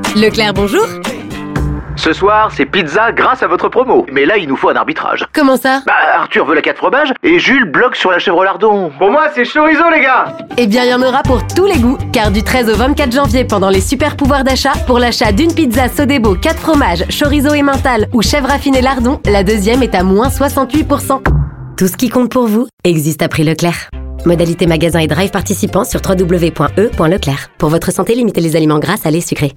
Leclerc, bonjour. Ce soir, c'est pizza grâce à votre promo. Mais là, il nous faut un arbitrage. Comment ça? Arthur veut la 4 fromages et Jules bloque sur la chèvre lardon. Pour moi, c'est chorizo, les gars. Eh bien, il y en aura pour tous les goûts, car du 13 au 24 janvier, pendant les super pouvoirs d'achat, pour l'achat d'une pizza Sodebo 4 fromages, chorizo et mental ou chèvre affinée lardon, la deuxième est à moins 68%. Tout ce qui compte pour vous existe à prix Leclerc. Modalité magasin et drive participants sur www.e.leclerc. Pour votre santé, limitez les aliments gras, salés, sucrés.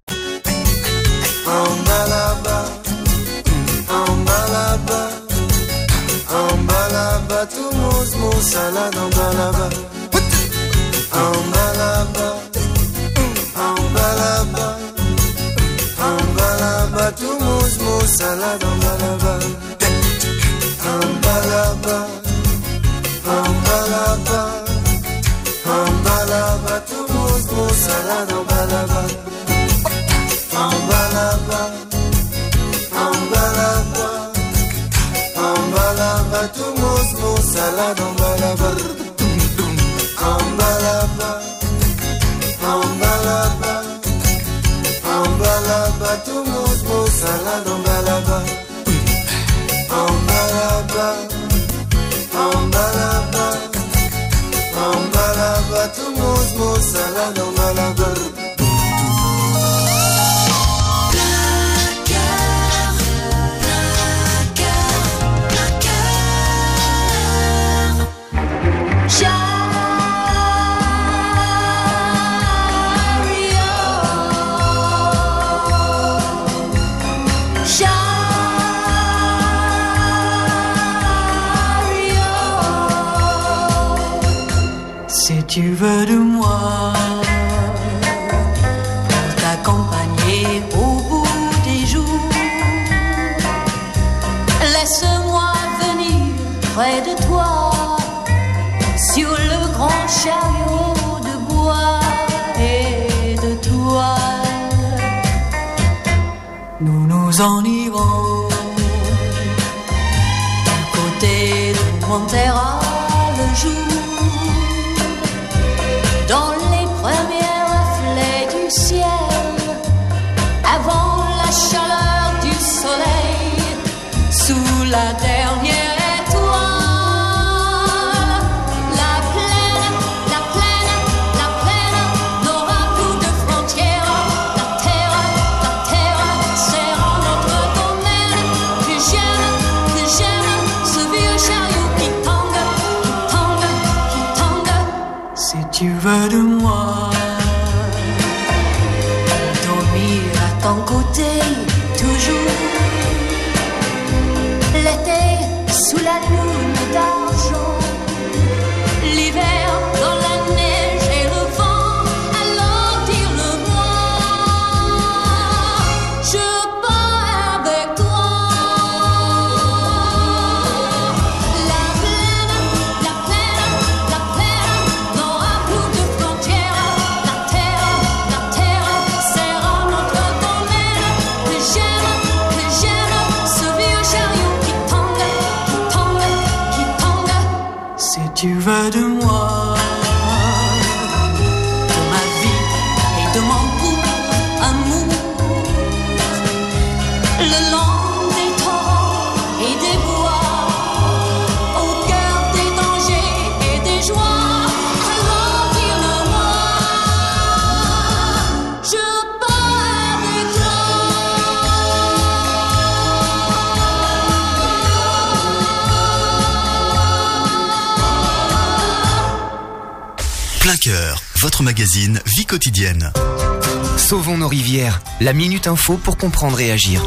Salade en balaba, en balaba, en balaba, en balaba, tout mousse, mousse, salade en balaba, en balaba, en balaba, en balaba, tout mousse, mousse, salade en balaba, en balaba, en balaba, en balaba, tout mousse, mousse, salade en balaba. Tout mousse, mousse, salade en balaba. En balaba, en balaba, en balaba, tout mousse, mousse, salade en balaba. Si tu veux de moi pour t'accompagner au bout des jours, laisse-moi venir près de toi sur le grand chariot de bois et de toile. Nous nous en irons du côté de Montserrat le jour, dans les premiers reflets du ciel, avant la chaleur du soleil, sous la dernière étoile. La plaine, la plaine, la plaine n'aura plus de frontières. La terre sera notre domaine. Que j'aime ce vieux chariot qui tangue, qui tangue, qui tangue. Si tu veux de moi, dormir à ton côté toujours, l'été sous la lune d'argent, l'hiver dans la neige et le vent, alors dis-le-moi, je pars avec toi. La plaine, la plaine, la plaine n'aura plus de frontières. La terre sera notre domaine. Que j'aime ce vieux chariot qui tangue, qui tangue, qui tangue. Si tu veux de moi, de ma vie et de mon goût, amour, le long des torrents et des bois, au cœur des dangers et des joies, alors dis-le-moi, je pars avec toi. Plein cœur, votre magazine Vie quotidienne. Sauvons nos rivières, la Minute Info pour comprendre et agir.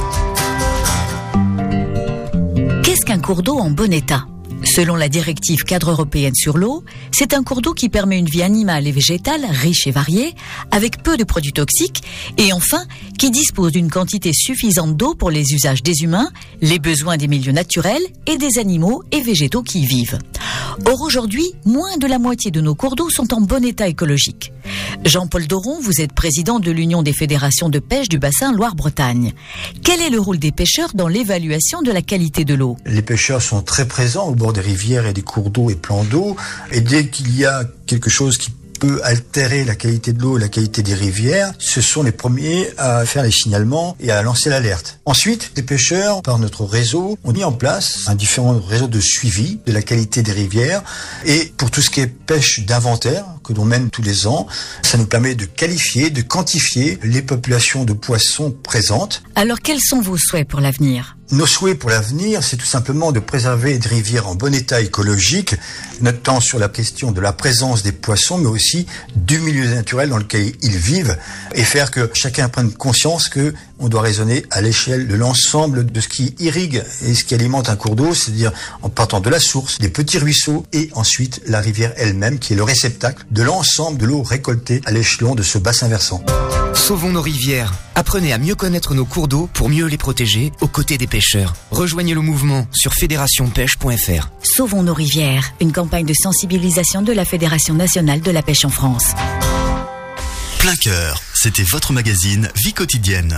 Qu'est-ce qu'un cours d'eau en bon état ? Selon la directive cadre européenne sur l'eau, c'est un cours d'eau qui permet une vie animale et végétale riche et variée, avec peu de produits toxiques, et enfin, qui dispose d'une quantité suffisante d'eau pour les usages des humains, les besoins des milieux naturels et des animaux et végétaux qui y vivent. Or aujourd'hui, moins de la moitié de nos cours d'eau sont en bon état écologique. Jean-Paul Doron, vous êtes président de l'Union des fédérations de pêche du bassin Loire-Bretagne. Quel est le rôle des pêcheurs dans l'évaluation de la qualité de l'eau ? Les pêcheurs sont très présents au bord des rivières et des cours d'eau et plans d'eau. Et dès qu'il y a quelque chose qui peut altérer la qualité de l'eau, la qualité des rivières, ce sont les premiers à faire les signalements et à lancer l'alerte. Ensuite, les pêcheurs, par notre réseau, ont mis en place un différent réseau de suivi de la qualité des rivières. Et pour tout ce qui est pêche d'inventaire, que l'on mène tous les ans, ça nous permet de qualifier, de quantifier les populations de poissons présentes. Alors quels sont vos souhaits pour l'avenir ? Nos souhaits pour l'avenir, c'est tout simplement de préserver des rivières en bon état écologique, notamment sur la question de la présence des poissons, mais aussi du milieu naturel dans lequel ils vivent, et faire que chacun prenne conscience que on doit raisonner à l'échelle de l'ensemble de ce qui irrigue et ce qui alimente un cours d'eau, c'est-à-dire en partant de la source, des petits ruisseaux, et ensuite la rivière elle-même, qui est le réceptacle de l'ensemble de l'eau récoltée à l'échelon de ce bassin versant. Sauvons nos rivières. Apprenez à mieux connaître nos cours d'eau pour mieux les protéger aux côtés des pêcheurs. Rejoignez le mouvement sur fédérationpêche.fr. Sauvons nos rivières, une campagne de sensibilisation de la Fédération nationale de la pêche en France. Plein cœur, c'était votre magazine Vie quotidienne.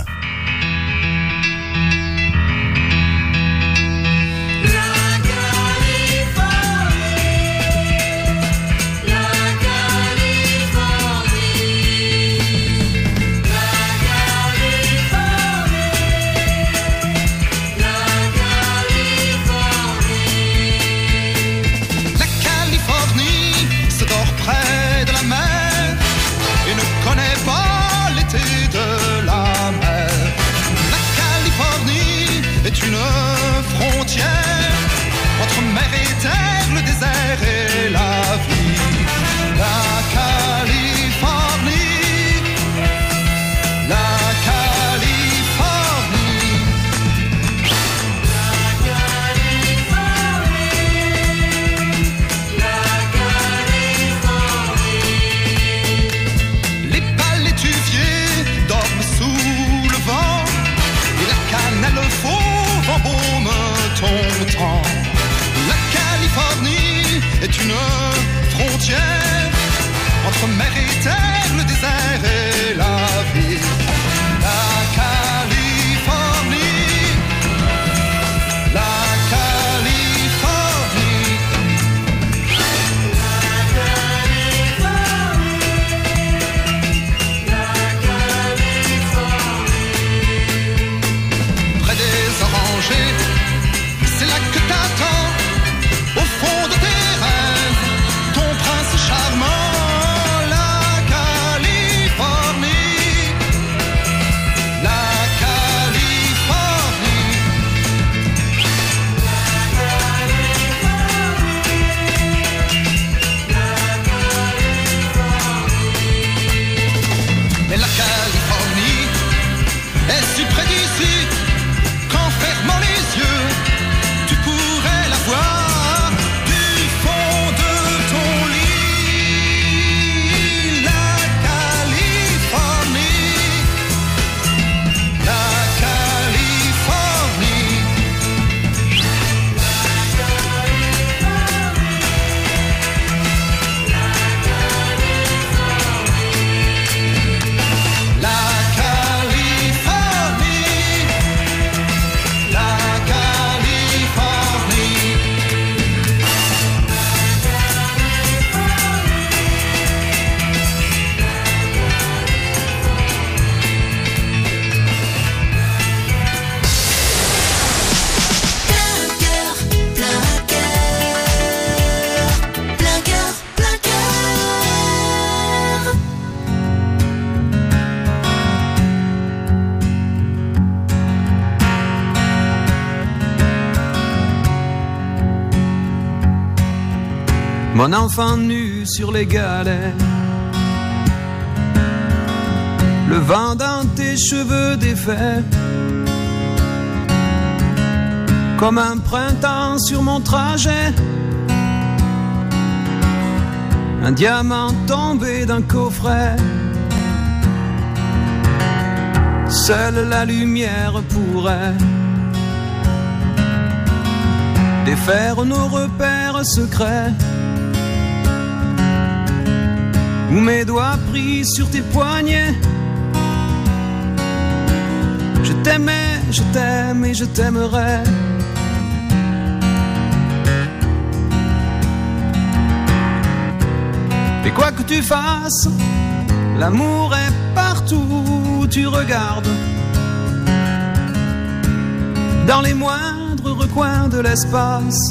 Entre mer et terre, le désert et la vie. La Californie, la Californie, la Californie, la Californie. Les palétuviers dorment sous le vent et la cannelle fauve embaume ton temps. La Californie est une frontière entre mer et terre, le désert et la vie. La Californie, la Californie, la Californie, la Californie. Près des orangers, c'est là que t'attends, au fond de tes rêves, ton prince charmant, la Californie, la Californie, la Californie. Mais la Californie est si près d'ici qu'en fermant les yeux, tu pourrais la voir du fond de ton lit. La Californie, la Californie, la Californie, la Californie, la Californie. Mon enfant nu sur les galets, le vent dans tes cheveux défaits, comme un printemps sur mon trajet, un diamant tombé d'un coffret. Seule la lumière pourrait défaire nos repères secrets, où mes doigts pris sur tes poignets. Je t'aimais, je t'aime et je t'aimerai. Et quoi que tu fasses, l'amour est partout où tu regardes. Dans les moindres recoins de l'espace,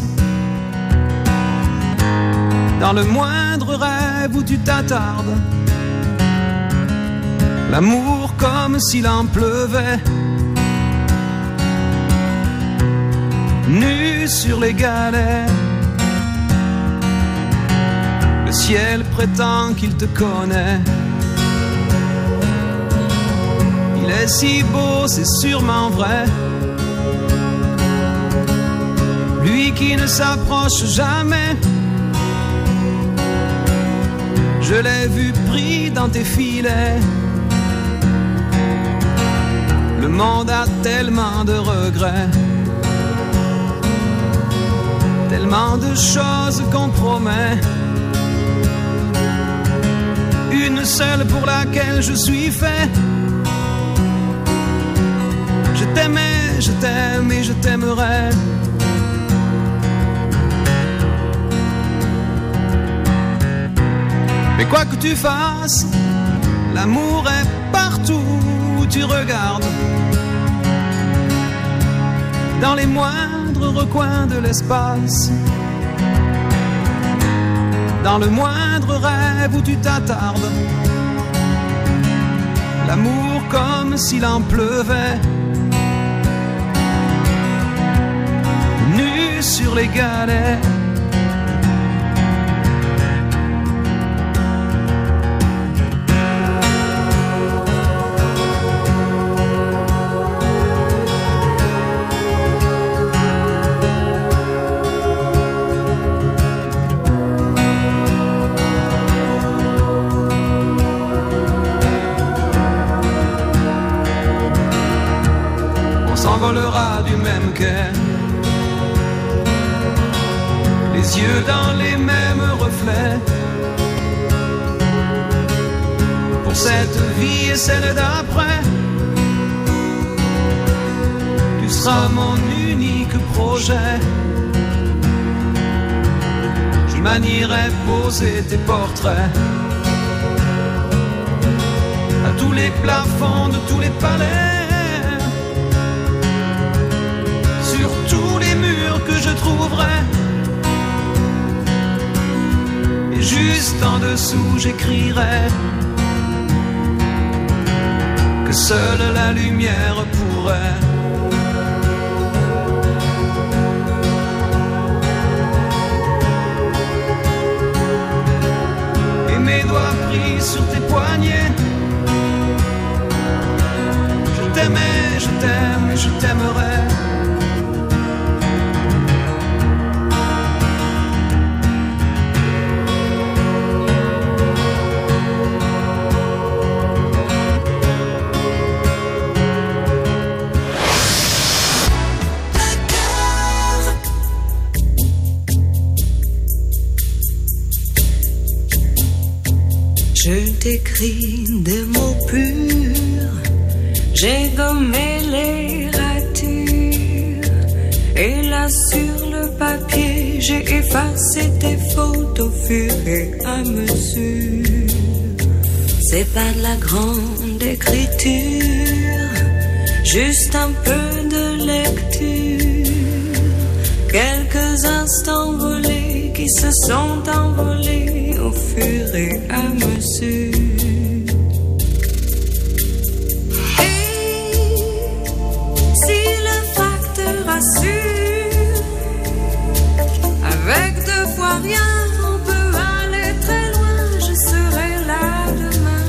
dans le moindre rêve où tu t'attardes. L'amour comme s'il en pleuvait, nu sur les galets. Le ciel prétend qu'il te connaît. Il est si beau, c'est sûrement vrai. Lui qui ne s'approche jamais. Je l'ai vu pris dans tes filets. Le monde a tellement de regrets, tellement de choses qu'on promet. Une seule pour laquelle je suis fait. Je t'aimais, je t'aime et je t'aimerai. Mais quoi que tu fasses, l'amour est partout où tu regardes. Dans les moindres recoins de l'espace, dans le moindre rêve où tu t'attardes. L'amour comme s'il en pleuvait, nu sur les galets. S'envolera du même quai, les yeux dans les mêmes reflets. Pour cette vie et celle d'après, tu seras mon unique projet. Je manierai poser tes portraits à tous les plafonds de tous les palais. Tous les murs que je trouverai. Et juste en dessous j'écrirai que seule la lumière pourrait et mes doigts pris sur tes poignets. Je t'aimais, je t'aime et je t'aimerai. Je t'écris des mots purs, j'ai gommé les ratures, et là sur le papier j'ai effacé tes fautes au fur et à mesure. C'est pas de la grande écriture, juste un peu de lecture, quelques instants volés qui se sont envolés au fur et à mesure. Et si le facteur assure, avec 2 fois rien, on peut aller très loin, je serai là demain.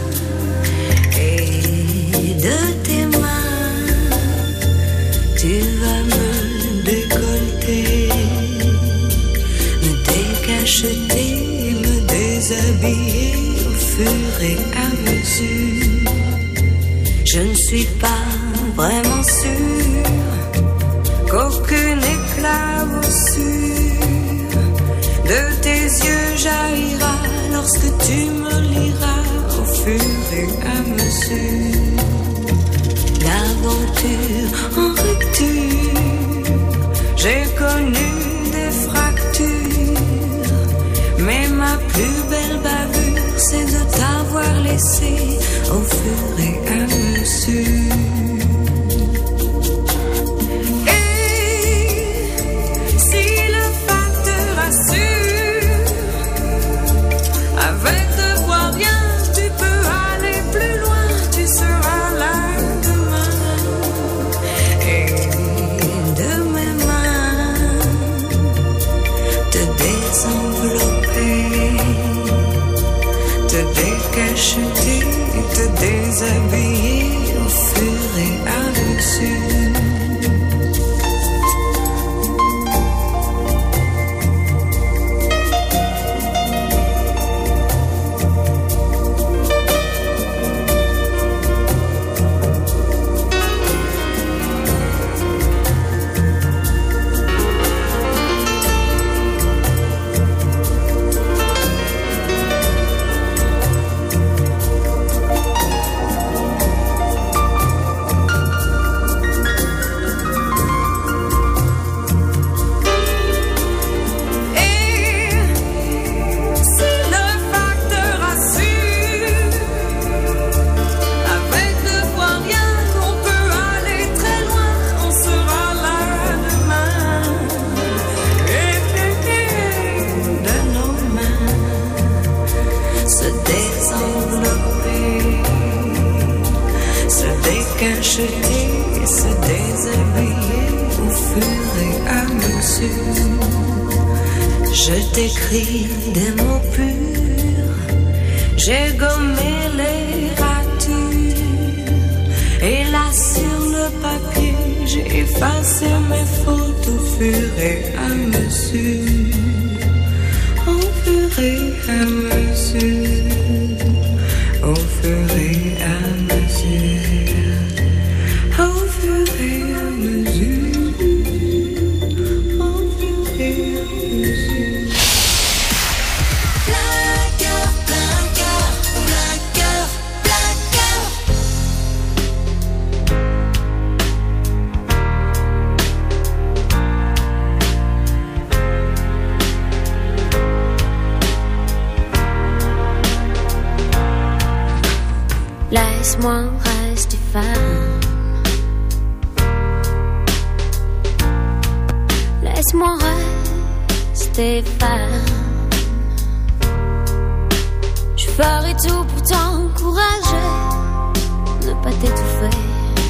Et de tes mains, tu vas me décolleter, me décacheter, me déshabiller au fur et à mesure. Je ne suis pas vraiment sûre qu'aucune éclaboussure de tes yeux jaillira lorsque tu me liras au fur et à mesure. L'aventure en rupture, j'ai connu des fractures, mais ma plus belle balle cacheter, se déshabiller au fur et à mesure. Je t'écris des mots purs, j'ai gommé les ratures, et là sur le papier, j'ai effacé mes fautes au fur et à mesure. Au fur et à mesure, au fur et à mesure, au fur et à mesure, au fur et à mesure. Plein cœur, plein cœur, plein cœur, plein cœur. Laisse-moi rester femme. Laisse-moi rester femme. Je ferai tout pour t'encourager, ne pas t'étouffer,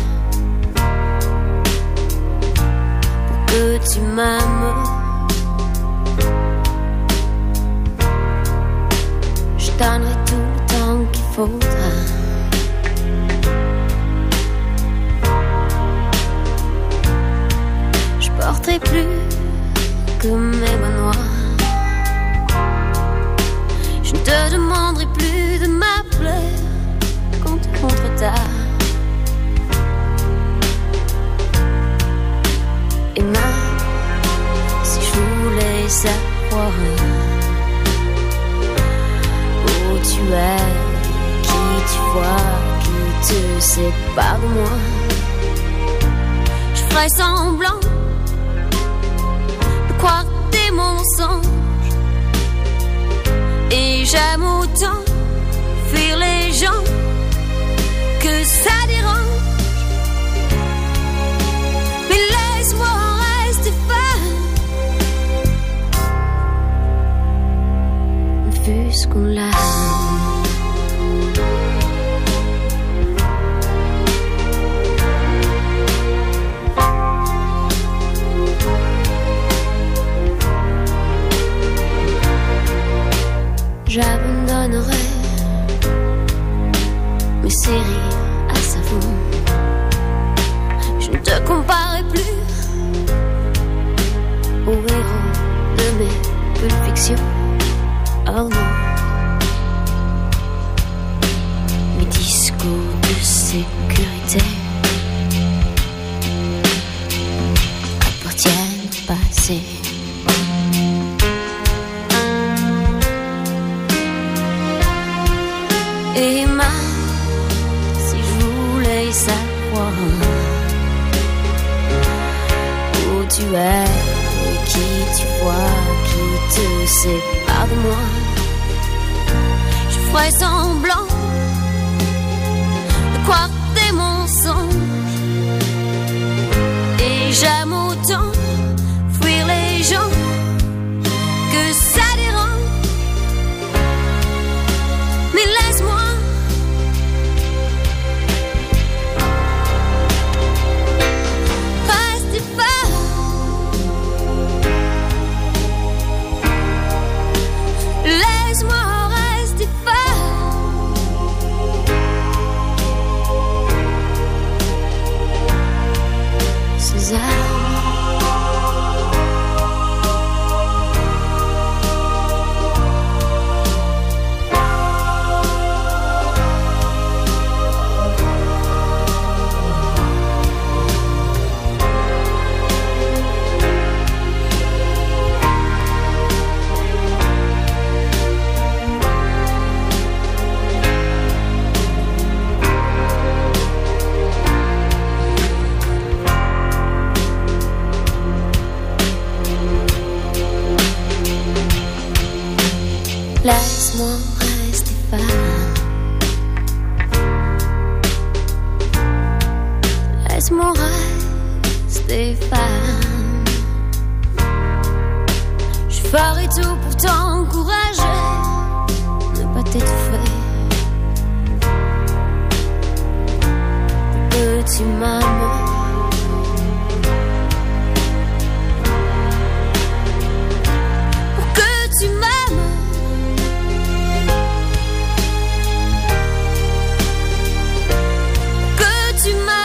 pour que tu m'aimes. Je donnerai tout le temps qu'il faudra. Je porterai plus que mes mains noires. Je ne te demanderai plus de m'appeler quand tu rentres tard. Et même si je voulais savoir où tu es, qui tu vois, qui te sépare de moi, je ferai semblant de croire des mensonges. Et j'aime autant fuir les gens que ça dérange. Mais laisse-moi rester femme, fût-ce qu'on l'aime. J'abandonnerai mes séries à savon. Je ne te comparerai plus au héros de mes pulsions. Oh non, mes discours de sécurité appartiennent au passé. Et même si je voulais savoir où tu es, et qui tu vois, qui te sépare de moi, je ferai semblant de croire des mensonges. Et j'aime autant fuir les gens que ça dérange. Mais laisse-moi rester femme. Laisse-moi rester femme. Suzanne. Laisse-moi rester femme. Laisse-moi rester femme. Je ferai tout pour t'encourager, ne pas t'étouffer, pour que tu m'aimes. Pour que tu m'aimes. Que tu m'aimes.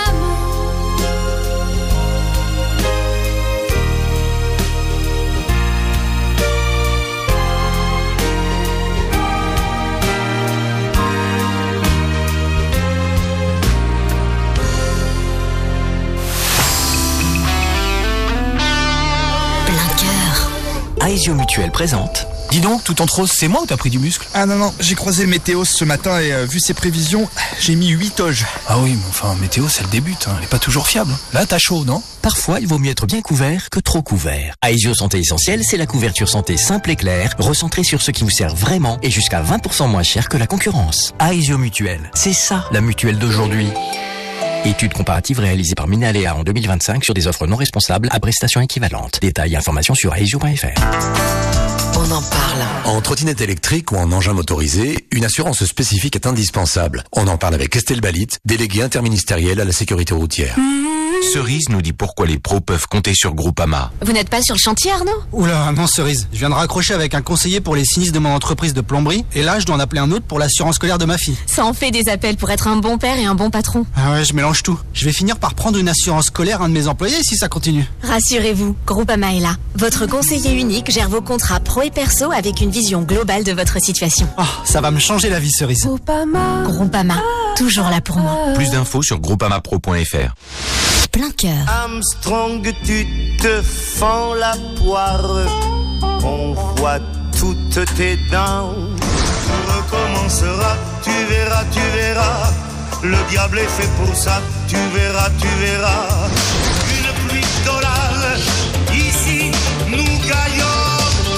Aesio Mutuelle présente. Dis donc, tout en rose, c'est moi ou t'as pris du muscle? Ah non, j'ai croisé le météo ce matin et vu ses prévisions, j'ai mis 8 toges. Ah oui, mais enfin, météo, c'est le début, hein. Elle est pas toujours fiable. Là, t'as chaud, non? Parfois, il vaut mieux être bien couvert que trop couvert. Aesio Santé Essentielle, c'est la couverture santé simple et claire, recentrée sur ce qui vous sert vraiment et jusqu'à 20% moins cher que la concurrence. Aesio Mutuelle, c'est ça, la mutuelle d'aujourd'hui. Étude comparative réalisée par Minalea en 2025 sur des offres non responsables à prestations équivalentes. Détails et informations sur aesio.fr. On en parle. En trottinette électrique ou en engin motorisé, une assurance spécifique est indispensable. On en parle avec Estelle Balit, déléguée interministérielle à la sécurité routière. Cerise nous dit pourquoi les pros peuvent compter sur Groupama. Vous n'êtes pas sur le chantier, Arnaud? Oula, non Cerise, je viens de raccrocher avec un conseiller pour les sinistres de mon entreprise de plomberie et là je dois en appeler un autre pour l'assurance scolaire de ma fille. Ça en fait des appels pour être un bon père et un bon patron. Ah ouais, je mélange tout. Je vais finir par prendre une assurance scolaire à un de mes employés si ça continue. Rassurez-vous, Groupama est là. Votre conseiller unique gère vos contrats pro et perso avec une vision globale de votre situation. Oh, ça va me changer la vie, Cerise. Groupama, toujours là pour moi. Plus d'infos sur groupamapro.fr. Plein cœur. Armstrong, tu te fends la poire, on voit toutes tes dents. Tu recommenceras, tu verras, le diable est fait pour ça, tu verras. Une pluie d'orage, ici nous gagnons.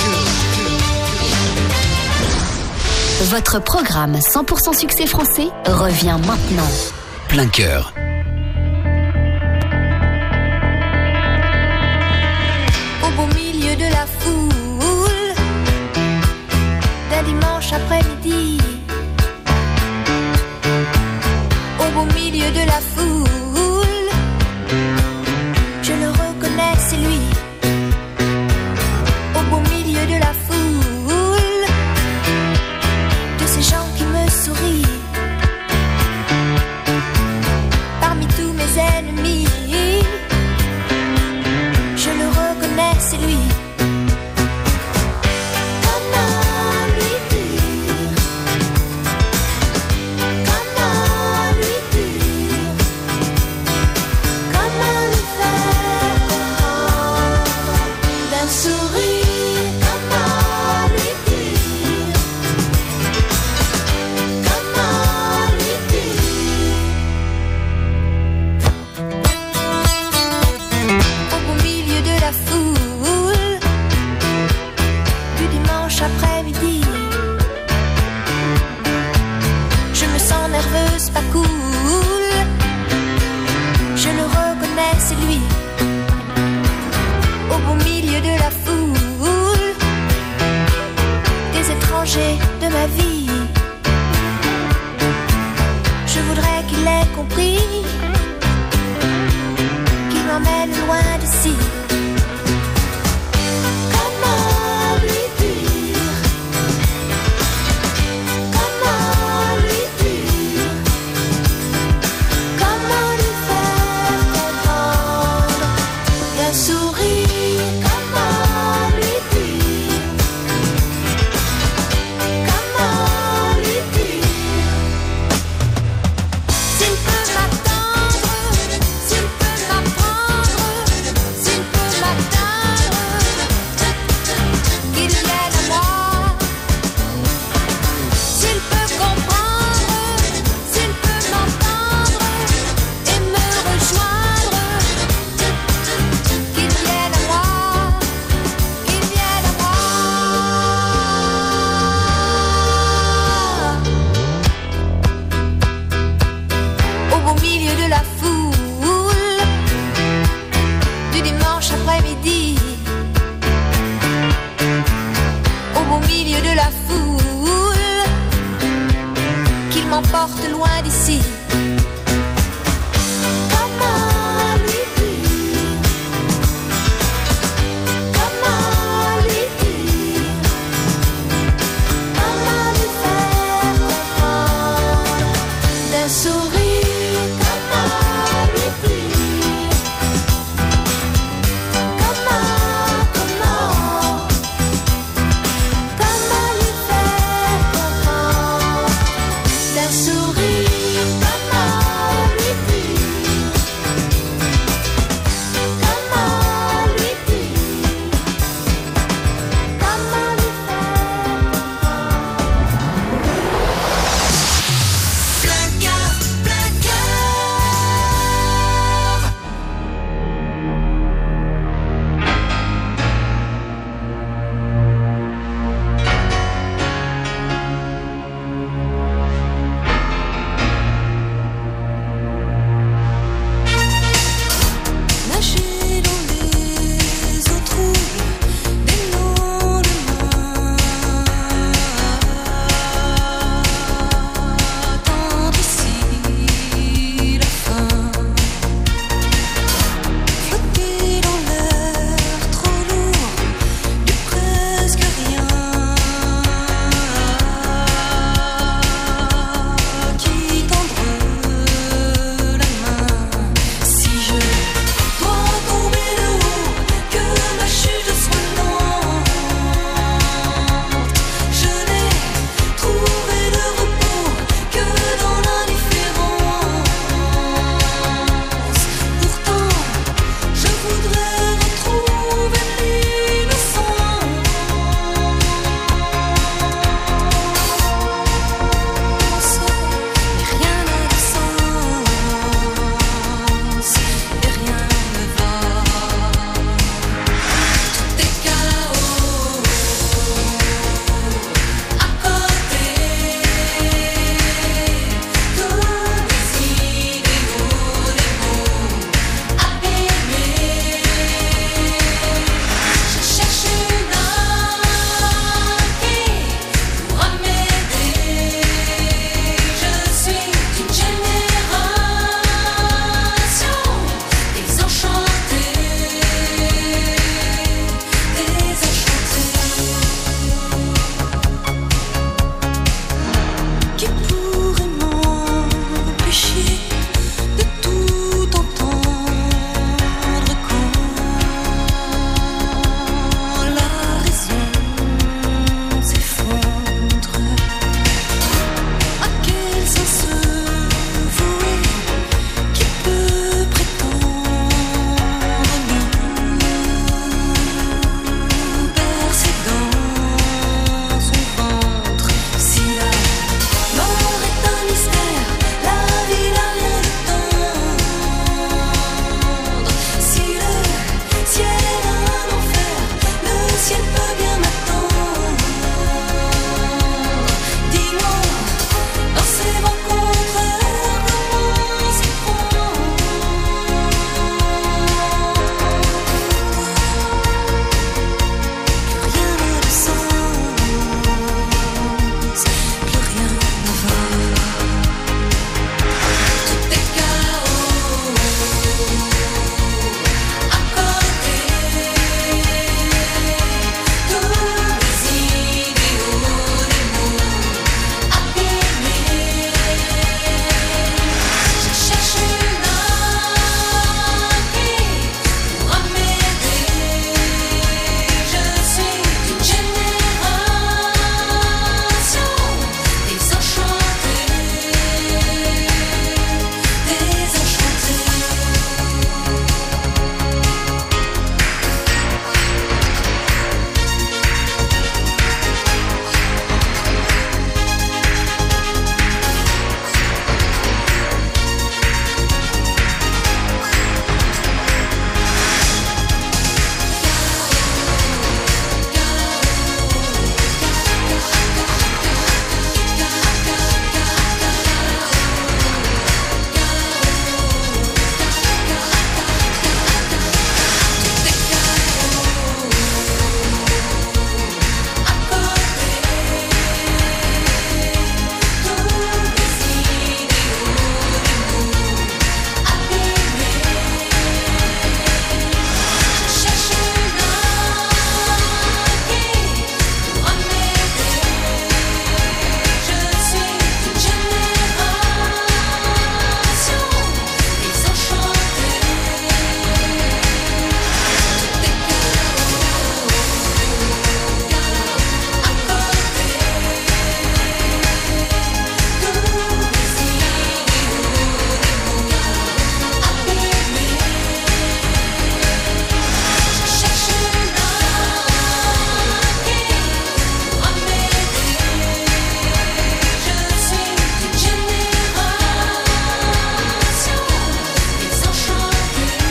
Votre programme 100% succès français revient maintenant. Plein cœur. Au beau milieu de la foule, d'un dimanche après-midi. Au beau milieu de la foule, je le reconnais, c'est lui. Au beau milieu de la foule, de ces gens qui me sourient. Parmi tous mes ennemis, je le reconnais, c'est lui. Comment lui dire? Comment lui dire? Comment lui faire comprendre d'un sourire? Comment lui dire? Comment lui dire? Au beau milieu de la foule, du dimanche après-midi, je me sens nerveuse, pas cool. Je le reconnais, c'est lui. Au beau milieu de la foule, des étrangers de ma vie, je voudrais qu'il ait compris, qu'il m'emmène loin d'ici. Comment lui dire? Comment lui dire? Comment lui faire comprendre d'un sourire? Comment lui dire? Comment lui dire? S'il peut m'attendre, s'il peut m'apprendre, s'il peut m'atteindre, qu'il vienne à moi. S'il peut comprendre, s'il peut m'entendre et me rejoindre, qu'il vienne à moi, qu'il vienne à moi. Au beau milieu de la foule, du dimanche après-midi. Au beau milieu de la foule, qu'il m'emporte loin d'ici.